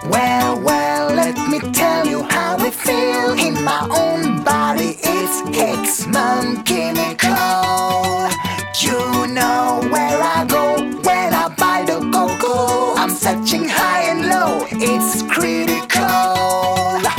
Well, let me tell you how I feel in my own body. It's X-Man chemical. You know where I go when I buy the cocoa. I'm searching high and low, it's critical.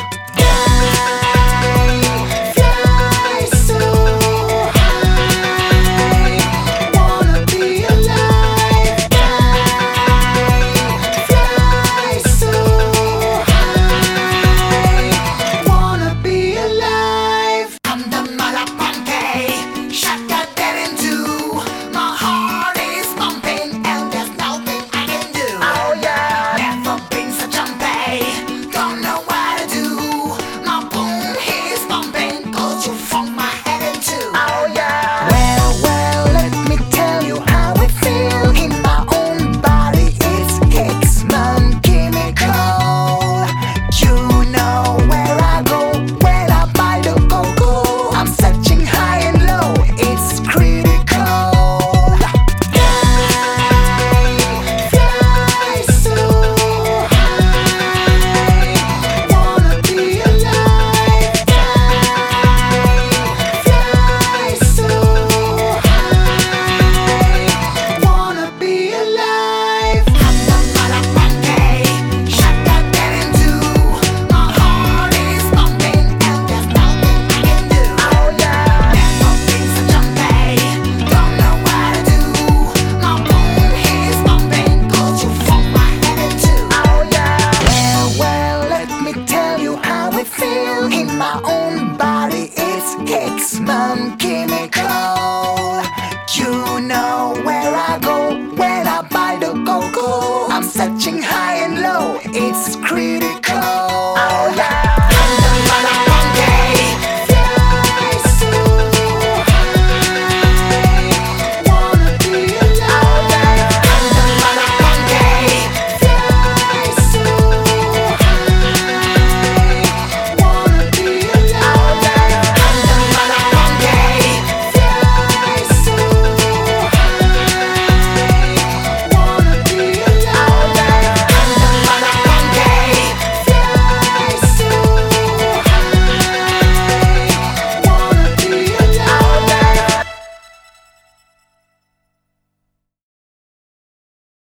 In my own body, it's X-Man chemical. You know where I go when I buy the cocoa. I'm searching high and low, it's critical.